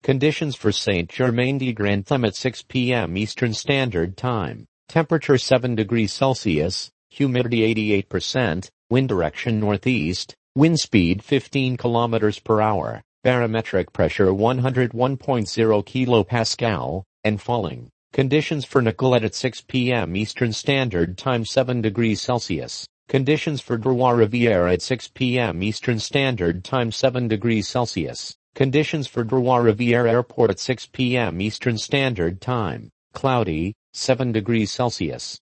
Conditions for Saint-Germain-de-Grantham at 6 p.m. Eastern Standard Time. Temperature 7 degrees Celsius, humidity 88%, wind direction northeast, wind speed 15 kilometers per hour, barometric pressure 101.0 kilopascal, and falling. Conditions for Nicolet at 6 p.m. Eastern Standard Time 7 degrees Celsius. Conditions for Trois-Rivières at 6 p.m. Eastern Standard Time 7 degrees Celsius. Conditions for Trois-Rivières Airport at 6 p.m. Eastern Standard Time. Cloudy, 7 degrees Celsius.